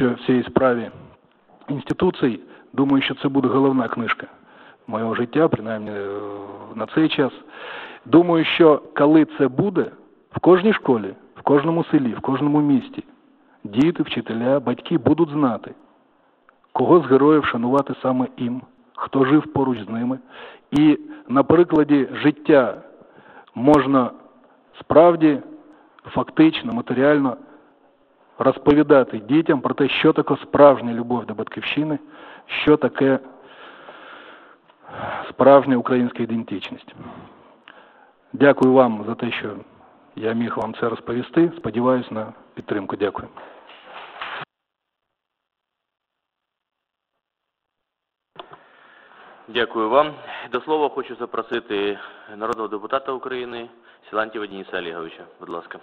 всій справі інституцій, думаю, що це буде головна книжка моєго життя, принаймні на цей час. Думаю, що коли це буде, в кожній школі, в кожному селі, в кожному місті, діти, вчителя, батьки будуть знати, кого з героїв шанувати саме їм, хто жив поруч з ними. І на прикладі життя можна справді, фактично, матеріально розповідати дітям про те, що таке справжня любов до батьківщини, що таке справжня українська ідентичність. Дякую вам за те, що я міг вам це розповісти. Сподіваюсь на підтримку. Дякую. Дякую вам. До слова хочу запросити народного депутата України Силантьєва Дениса Олеговича. Будь ласка.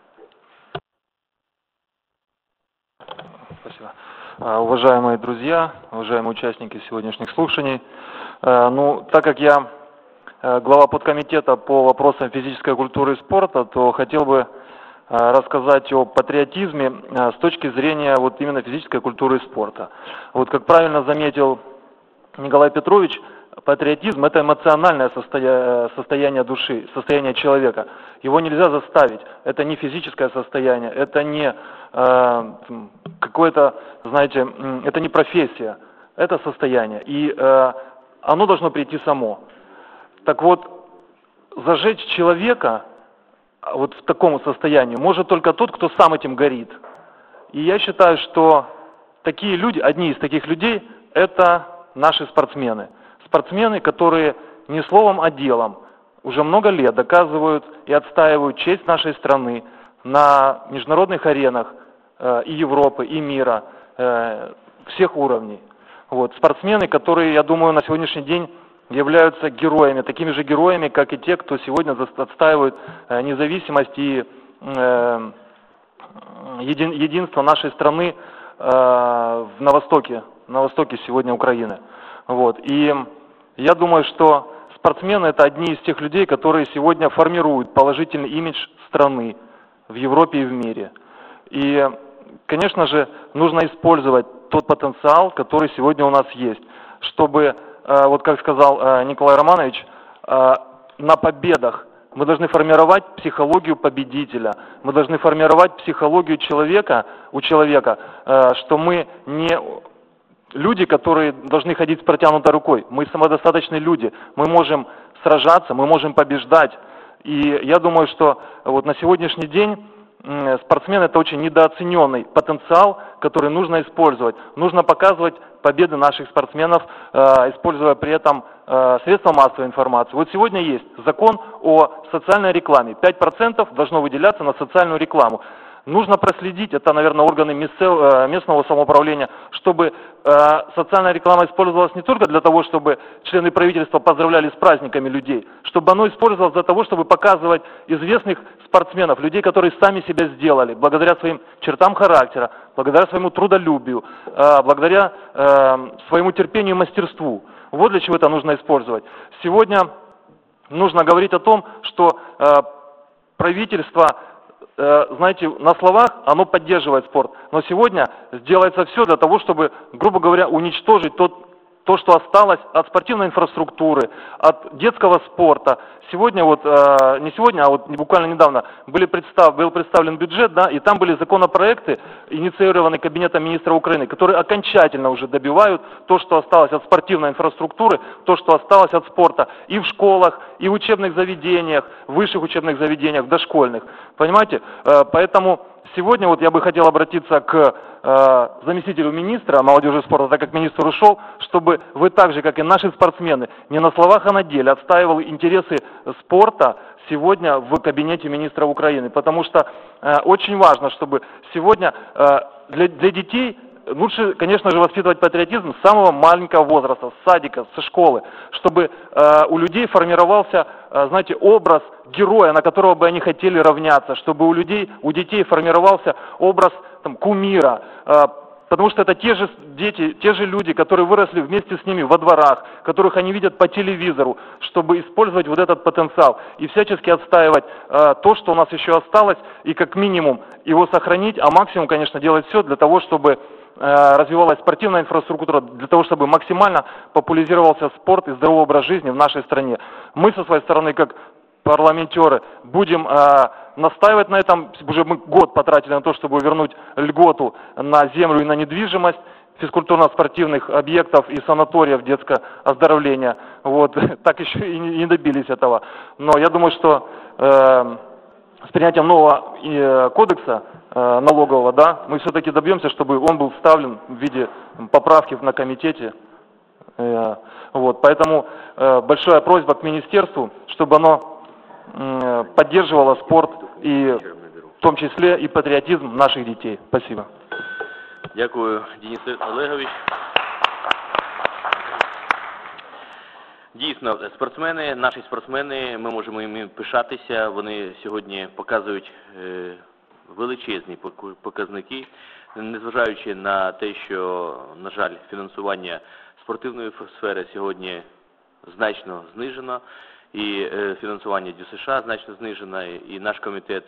Спасибо. Уважаемые друзья, уважаемые участники сегодняшних слушаний, так как я глава подкомитета по вопросам физической культуры и спорта, то хотел бы рассказать о патриотизме с точки зрения вот именно физической культуры и спорта. Вот как правильно заметил Николай Петрович, патриотизм – это эмоциональное состояние души, состояние человека. Его нельзя заставить. Это не физическое состояние, это не какое-то, знаете, это не профессия, это состояние. И оно должно прийти само. Так вот, зажечь человека вот в таком состоянии может только тот, кто сам этим горит. И я считаю, что такие люди, одни из таких людей – это наши спортсмены. Спортсмены, которые не словом, а делом уже много лет доказывают и отстаивают честь нашей страны на международных аренах и Европы, и мира, всех уровней. Вот. Спортсмены, которые, я думаю, на сегодняшний день являются героями, такими же героями, как и те, кто сегодня отстаивает независимость и единство нашей страны на востоке сегодня Украины. Вот. И я думаю, что спортсмены – это одни из тех людей, которые сегодня формируют положительный имидж страны в Европе и в мире. И, конечно же, нужно использовать тот потенциал, который сегодня у нас есть, чтобы, вот как сказал Николай Романович, на победах мы должны формировать психологию победителя, мы должны формировать психологию у человека, что мы не люди, которые должны ходить с протянутой рукой. Мы самодостаточные люди, мы можем сражаться, мы можем побеждать. И я думаю, что вот на сегодняшний день спортсмен – это очень недооцененный потенциал, который нужно использовать. Нужно показывать победы наших спортсменов, используя при этом средства массовой информации. Вот сегодня есть закон о социальной рекламе. 5% должно выделяться на социальную рекламу. Нужно проследить, это, наверное, органы местного самоуправления, чтобы социальная реклама использовалась не только для того, чтобы члены правительства поздравляли с праздниками людей, чтобы оно использовалось для того, чтобы показывать известных спортсменов, людей, которые сами себя сделали, благодаря своим чертам характера, благодаря своему трудолюбию, благодаря своему терпению и мастерству. Вот для чего это нужно использовать. Сегодня нужно говорить о том, что правительство, знаете, на словах оно поддерживает спорт, но сегодня сделается все для того, чтобы, грубо говоря, уничтожить то, что осталось от спортивной инфраструктуры, от детского спорта. Сегодня, вот, не сегодня, а вот буквально недавно был представлен бюджет, да, и там были законопроекты, инициированные Кабинетом министра Украины, которые окончательно уже добивают то, что осталось от спортивной инфраструктуры, то, что осталось от спорта и в школах, и в учебных заведениях, в высших учебных заведениях, в дошкольных. Понимаете? Поэтому сегодня вот я бы хотел обратиться к заместителю министра молодежи и спорта, так как министр ушел, чтобы вы так же, как и наши спортсмены, не на словах, а на деле отстаивали интересы спорта сегодня в кабинете министра Украины. Потому что очень важно, чтобы сегодня для детей лучше, конечно же, воспитывать патриотизм с самого маленького возраста, с садика, со школы, чтобы у людей формировался, знаете, образ героя, на которого бы они хотели равняться, чтобы у детей формировался образ там, кумира, потому что это те же дети, те же люди, которые выросли вместе с ними во дворах, которых они видят по телевизору, чтобы использовать вот этот потенциал и всячески отстаивать то, что у нас еще осталось, и как минимум его сохранить, а максимум, конечно, делать все для того, чтобы развивалась спортивная инфраструктура, для того, чтобы максимально популяризировался спорт и здоровый образ жизни в нашей стране. Мы со своей стороны, как парламентеры, будем настаивать на этом. Уже мы год потратили на то, чтобы вернуть льготу на землю и на недвижимость физкультурно-спортивных объектов и санаториев детского оздоровления. Вот. Так еще и не добились этого. Но я думаю, что с принятием нового кодекса налогового, да, мы все-таки добьемся, чтобы он был вставлен в виде поправки на комитете. Вот. Поэтому большая просьба к министерству, чтобы оно поддерживало спорт и в том числе и патриотизм наших детей. Спасибо. Дякую, Денис Олегович. Дійсно, спортсмени, наші спортсмени, ми можемо їм пишатися, вони сьогодні показують величезні показники, незважаючи на те, що, на жаль, фінансування спортивної сфери сьогодні значно знижено, і фінансування ДЮСШ значно знижено, і наш комітет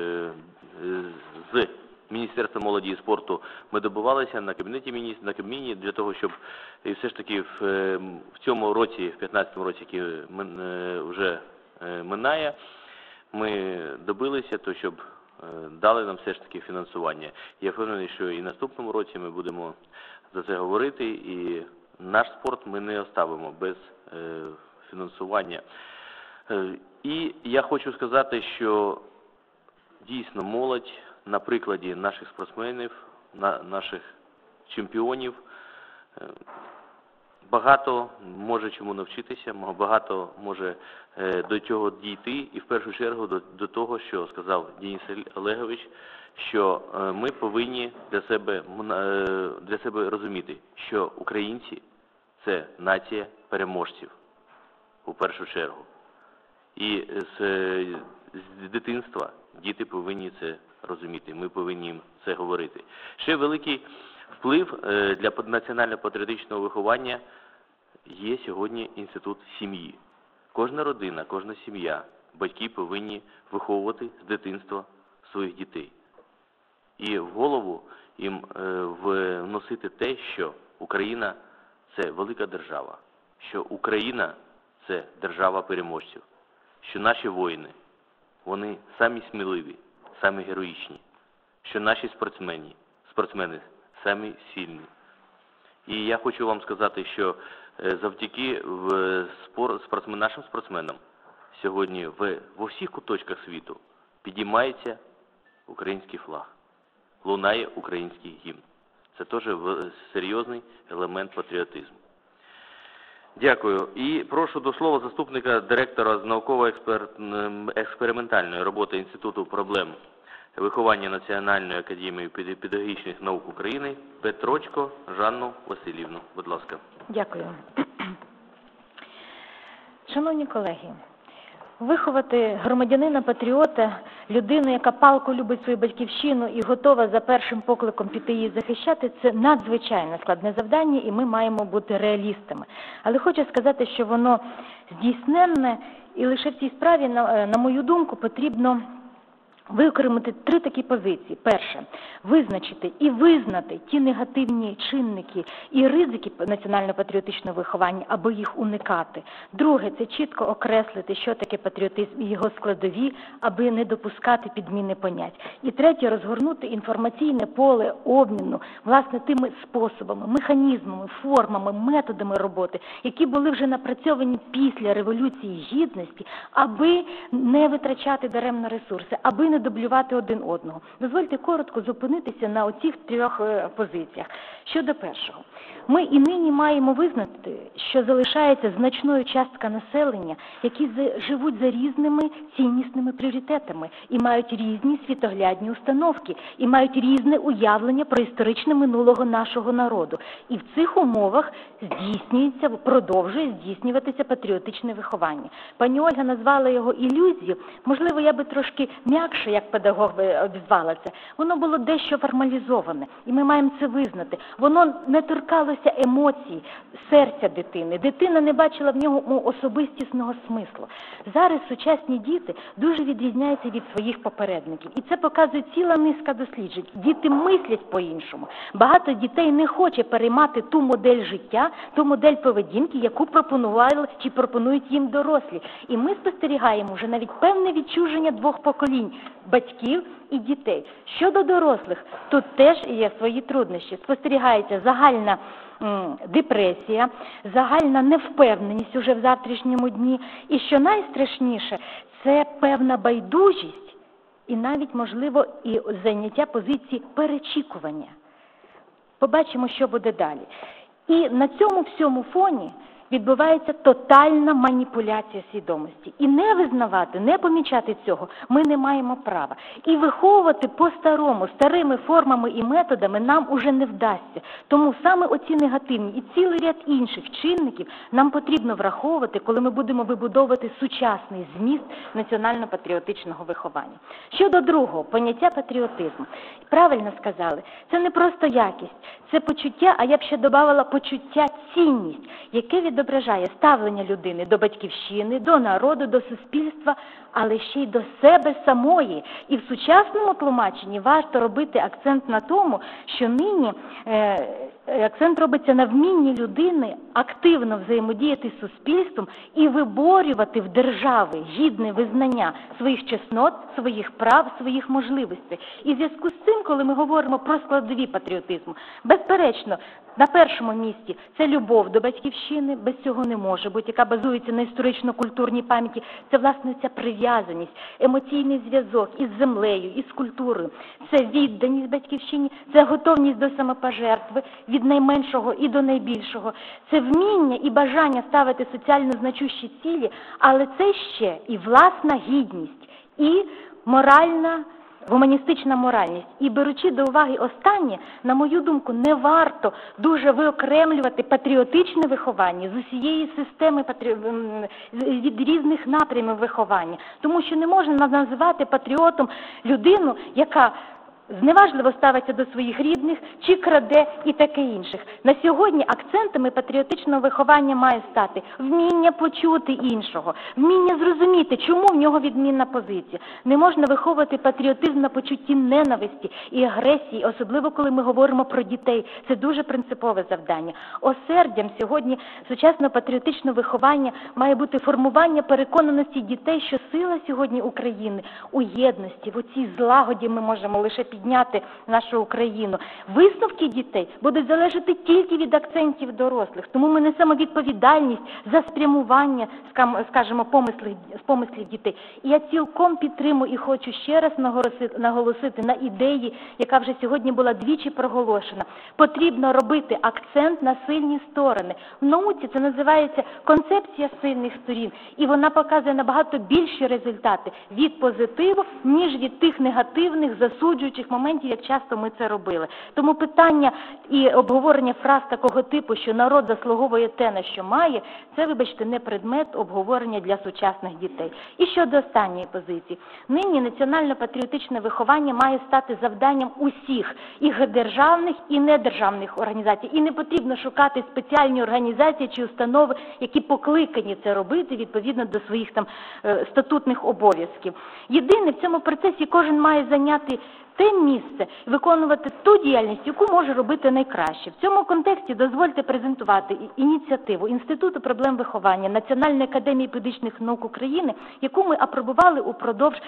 з Міністерства молоді і спорту ми добувалися на Кабінеті міністрів, на Кабміні для того, щоб і все ж таки в цьому році, в 2015 році, який вже минає, ми добилися, то щоб дали нам все ж таки фінансування. Я впевнений, що і в наступному році ми будемо за це говорити, і наш спорт ми не оставимо без фінансування. І я хочу сказати, що дійсно молодь на прикладі наших спортсменів, наших чемпіонів, багато може чому навчитися, багато може до цього дійти, і в першу чергу до того, що сказав Денис Олегович, що ми повинні для себе розуміти, що українці – це нація переможців, у першу чергу. І з дитинства діти повинні це розуміти, ми повинні їм це говорити. Ще великий вплив для національно-патріотичного виховання є сьогодні інститут сім'ї. Кожна родина, кожна сім'я, батьки повинні виховувати з дитинства своїх дітей. І в голову їм вносити те, що Україна – це велика держава, що Україна – це держава переможців, що наші воїни, вони самі сміливі, самі героїчні, що наші спортсмени самі сильні. І я хочу вам сказати, що завдяки нашим спортсменам сьогодні во всіх куточках світу підіймається український флаг, лунає український гімн. Це теж серйозний елемент патріотизму. Дякую. І прошу до слова заступника директора з науково-експериментальної роботи Інституту проблем виховання Національної академії педагогічних наук України Петрочко Жанну Васильівну. Будь ласка. Дякую. Шановні колеги, виховати громадянина-патріота, людину, яка палко любить свою батьківщину і готова за першим покликом піти її захищати, це надзвичайно складне завдання, і ми маємо бути реалістами. Але хочу сказати, що воно здійсненне, і лише в цій справі, на мою думку, потрібно виокремити три такі позиції. Перше – визначити і визнати ті негативні чинники і ризики національно-патріотичного виховання, аби їх уникати. Друге – це чітко окреслити, що таке патріотизм і його складові, аби не допускати підміни понять. І третє – розгорнути інформаційне поле обміну, власне, тими способами, механізмами, формами, методами роботи, які були вже напрацьовані після Революції Гідності, аби не витрачати даремно ресурси, аби не дублювати один одного. Дозвольте коротко зупинитися на оцих трьох позиціях. Щодо першого. Ми і нині маємо визнати, що залишається значною частка населення, які живуть за різними ціннісними пріоритетами і мають різні світоглядні установки, і мають різне уявлення про історичне минулого нашого народу. І в цих умовах продовжує здійснюватися патріотичне виховання. Пані Ольга назвала його ілюзією. Можливо, я би трошки м'якше, як педагог би обізвала це. Воно було дещо формалізоване, і ми маємо це визнати. воно не торкалося емоцій, серця дитини. Дитина не бачила в ньому особистісного смислу. Зараз сучасні діти дуже відрізняються від своїх попередників. І це показує ціла низка досліджень. Діти мислять по-іншому. Багато дітей не хоче переймати ту модель життя, ту модель поведінки, яку пропонували чи пропонують їм дорослі. І ми спостерігаємо вже навіть певне відчуження двох поколінь – батьків і дітей. Щодо дорослих, тут теж є свої труднощі. Спостерігається загальна депресія, загальна невпевненість уже в завтрашньому дні. І що найстрашніше, це певна байдужість і навіть, можливо, і зайняття позиції перечікування. Побачимо, що буде далі. І на цьому всьому фоні відбувається тотальна маніпуляція свідомості. І не визнавати, не помічати цього ми не маємо права. І виховувати по-старому, старими формами і методами нам уже не вдасться. Тому саме оці негативні і цілий ряд інших чинників нам потрібно враховувати, коли ми будемо вибудовувати сучасний зміст національно-патріотичного виховання. Щодо другого, поняття патріотизму. Правильно сказали, це не просто якість, це почуття, а я б ще додавала почуття цінність, яке відображає ставлення людини до батьківщини, до народу, до суспільства, але ще й до себе самої. І в сучасному тлумаченні варто робити акцент на тому, що нині акцент робиться на вмінні людини активно взаємодіяти з суспільством і виборювати в держави гідне визнання своїх чеснот, своїх прав, своїх можливостей. І в зв'язку з цим, коли ми говоримо про складові патріотизму, безперечно, на першому місці це любов до батьківщини, без цього не може бути, яка базується на історично-культурній пам'яті. Це, власне, ця прив'язаність, емоційний зв'язок із землею, із культурою. Це відданість батьківщині, це готовність до самопожертви від найменшого і до найбільшого. Це вміння і бажання ставити соціально значущі цілі, але це ще і власна гідність, і моральна гуманістична моральність. І беручи до уваги останнє, на мою думку, не варто дуже виокремлювати патріотичне виховання з усієї системи від різних напрямів виховання. Тому що не можна називати патріотом людину, яка зневажливо ставиться до своїх рідних, чи краде і таке інших. На сьогодні акцентами патріотичного виховання має стати вміння почути іншого, вміння зрозуміти, чому в нього відмінна позиція. Не можна виховувати патріотизм на почутті ненависті і агресії, особливо коли ми говоримо про дітей. Це дуже принципове завдання. Осердям сьогодні сучасного патріотичного виховання має бути формування переконаності дітей, що сила сьогодні України у єдності, в оцій злагоді ми можемо лише підняти нашу Україну. Висновки дітей будуть залежати тільки від акцентів дорослих. Тому ми несемо відповідальність за спрямування, скажімо, помислів дітей. І я цілком підтримую і хочу ще раз наголосити на ідеї, яка вже сьогодні була двічі проголошена. Потрібно робити акцент на сильні сторони. В науці це називається концепція сильних сторін. І вона показує набагато більші результати від позитиву, ніж від тих негативних, засуджуючих моментів, як часто ми це робили. Тому питання і обговорення фраз такого типу, що народ заслуговує те, на що має, це, вибачте, не предмет обговорення для сучасних дітей. І щодо останньої позиції. Нині національно-патріотичне виховання має стати завданням усіх, і державних, і недержавних організацій. І не потрібно шукати спеціальні організації чи установи, які покликані це робити відповідно до своїх там статутних обов'язків. Єдине, в цьому процесі кожен має зайняти те місце, виконувати ту діяльність, яку може робити найкраще. В цьому контексті дозвольте презентувати ініціативу Інституту проблем виховання Національної академії педагогічних наук України, яку ми апробували упродовж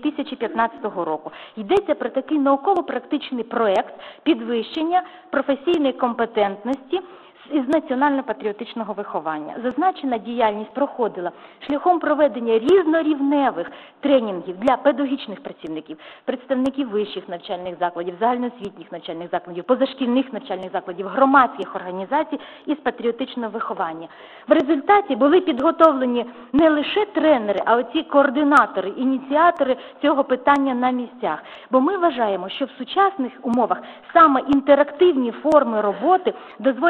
2015 року. Йдеться про такий науково-практичний проект підвищення професійної компетентності із національно-патріотичного виховання. Зазначена діяльність проходила шляхом проведення різнорівневих тренінгів для педагогічних працівників, представників вищих навчальних закладів, загальноосвітніх навчальних закладів, позашкільних навчальних закладів, громадських організацій із патріотичного виховання. В результаті були підготовлені не лише тренери, а оці координатори, ініціатори цього питання на місцях. Бо ми вважаємо, що в сучасних умовах саме інтерактивні форми роботи дозволять найбільше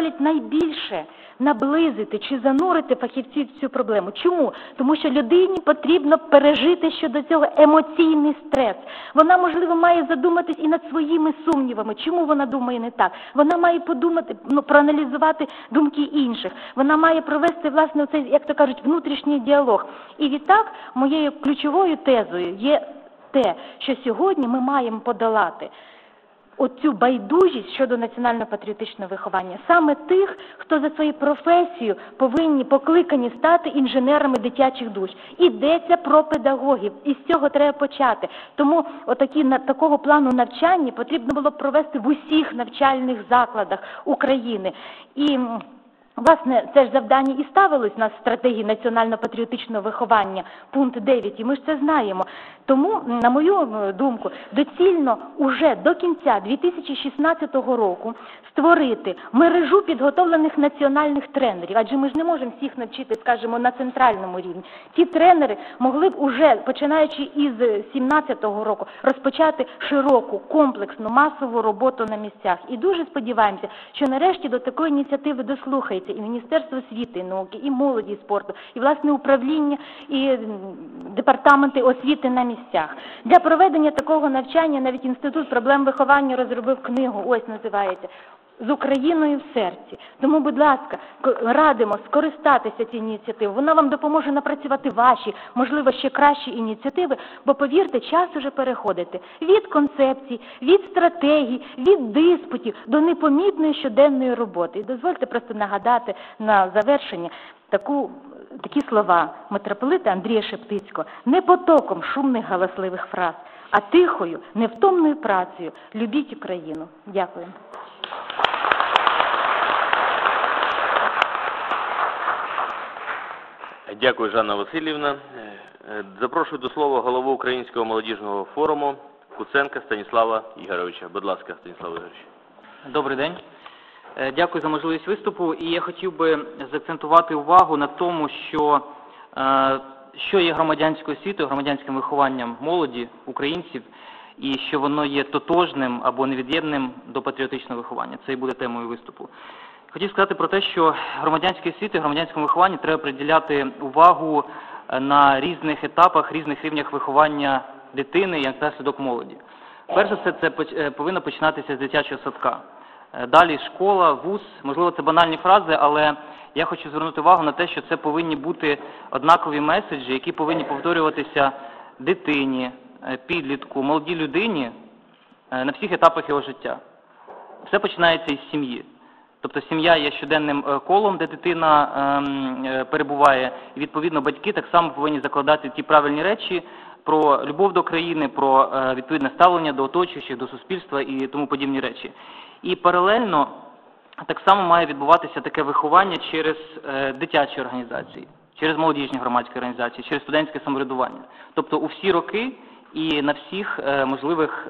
найбільше наблизити чи занурити фахівців в цю проблему. Чому? Тому що людині потрібно пережити щодо цього емоційний стрес. Вона, можливо, має задуматись і над своїми сумнівами. Чому вона думає не так? Вона має подумати, проаналізувати думки інших. Вона має провести, власне, цей, як то кажуть, внутрішній діалог. І відтак, моєю ключовою тезою є те, що сьогодні ми маємо подолати оцю байдужість щодо національно-патріотичного виховання. Саме тих, хто за своєю професією покликані стати інженерами дитячих душ. Йдеться про педагогів, і з цього треба почати. Тому такого плану навчання потрібно було б провести в усіх навчальних закладах України. І власне, це ж завдання і ставилось на стратегії національно-патріотичного виховання, пункт 9, і ми ж це знаємо. Тому, на мою думку, доцільно уже до кінця 2016 року створити мережу підготовлених національних тренерів, адже ми ж не можемо всіх навчити, скажімо, на центральному рівні. Ті тренери могли б уже, починаючи із 2017 року, розпочати широку, комплексну, масову роботу на місцях. І дуже сподіваємося, що нарешті до такої ініціативи дослухається і Міністерство освіти і науки, і молоді, і спорту, і, власне, управління, і департаменти освіти на місцях. Для проведення такого навчання навіть Інститут проблем виховання розробив книгу, ось називається «З Україною в серці». Тому, будь ласка, радимо скористатися цією ініціативою. Вона вам допоможе напрацювати ваші, можливо, ще кращі ініціативи, бо, повірте, час уже переходити від концепцій, від стратегій, від диспутів до непомітної щоденної роботи. І дозвольте просто нагадати на завершення такі слова митрополита Андрія Шептицького: «Не потоком шумних галасливих фраз, а тихою, невтомною працею любіть Україну». Дякую. Дякую, Жанна Васильівна. Запрошую до слова голову Українського молодіжного форуму Куценка Станіслава Ігоровича. Будь ласка, Станіслав Ігорович. Добрий день. Дякую за можливість виступу. І я хотів би заакцентувати увагу на тому, що є громадянською освітою, громадянським вихованням молоді, українців, і що воно є тотожним або невід'ємним до патріотичного виховання. Це і буде темою виступу. Хотів сказати про те, що громадянській освіті, громадянському вихованню треба приділяти увагу на різних етапах, різних рівнях виховання дитини, як наслідок молоді. Перш за все, це повинно починатися з дитячого садка. Далі школа, вуз, можливо, це банальні фрази, але я хочу звернути увагу на те, що це повинні бути однакові меседжі, які повинні повторюватися дитині, підлітку, молодій людині на всіх етапах його життя. Все починається із сім'ї. Тобто сім'я є щоденним колом, де дитина перебуває, і відповідно батьки так само повинні закладати ті правильні речі про любов до країни, про відповідне ставлення до оточуючих, до суспільства і тому подібні речі. І паралельно так само має відбуватися таке виховання через дитячі організації, через молодіжні громадські організації, через студентське самоврядування. Тобто у всі роки і на всіх можливих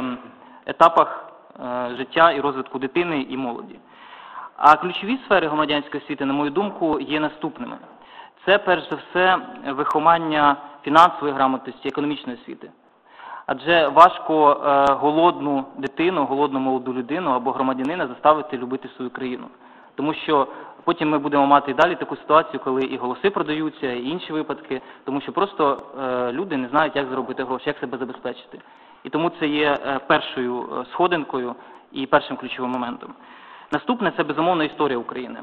етапах життя і розвитку дитини і молоді. А ключові сфери громадянської освіти, на мою думку, є наступними. Це, перш за все, виховання фінансової грамотності, економічної освіти. Адже важко голодну дитину, голодну молоду людину або громадянина заставити любити свою країну. Тому що потім ми будемо мати і далі таку ситуацію, коли і голоси продаються, і інші випадки, тому що просто люди не знають, як заробити гроші, як себе забезпечити. І тому це є першою сходинкою і першим ключовим моментом. Наступне – це, безумовно, історія України.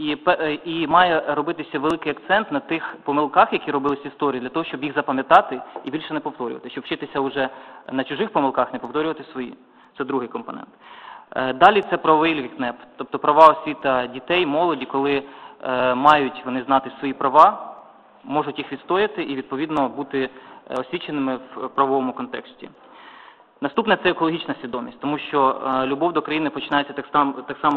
І має робитися великий акцент на тих помилках, які робились в історії, для того, щоб їх запам'ятати і більше не повторювати, щоб вчитися вже на чужих помилках, не повторювати свої. Це другий компонент. Далі це правовий лікнеп, тобто права освіта дітей, молоді, коли мають вони знати свої права, можуть їх відстояти і, відповідно, бути освіченими в правовому контексті. Наступне – це екологічна свідомість, тому що любов до країни починається так само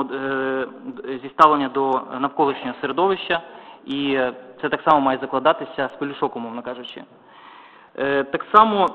зі ставлення до навколишнього середовища, і це так само має закладатися з пелюшок, умовно кажучи. Так само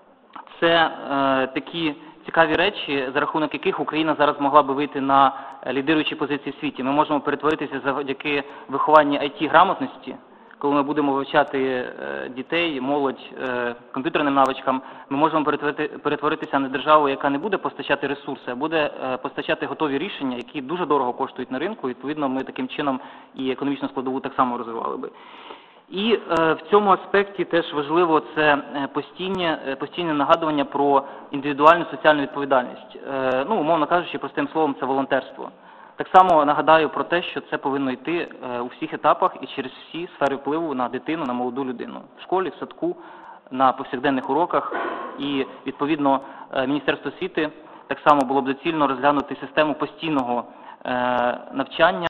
це такі цікаві речі, за рахунок яких Україна зараз могла би вийти на лідируючі позиції в світі. Ми можемо перетворитися завдяки вихованню IT-грамотності коли ми будемо вивчати дітей, молодь комп'ютерним навичкам, ми можемо перетворитися на державу, яка не буде постачати ресурси, а буде постачати готові рішення, які дуже дорого коштують на ринку. Відповідно, ми таким чином і економічну складову так само розвивали би. І в цьому аспекті теж важливо це постійне нагадування про індивідуальну соціальну відповідальність. Умовно кажучи, простим словом, це волонтерство. Так само нагадаю про те, що це повинно йти у всіх етапах і через всі сфери впливу на дитину, на молоду людину. В школі, в садку, на повсякденних уроках. І, відповідно, Міністерство освіти так само було б доцільно розглянути систему постійного навчання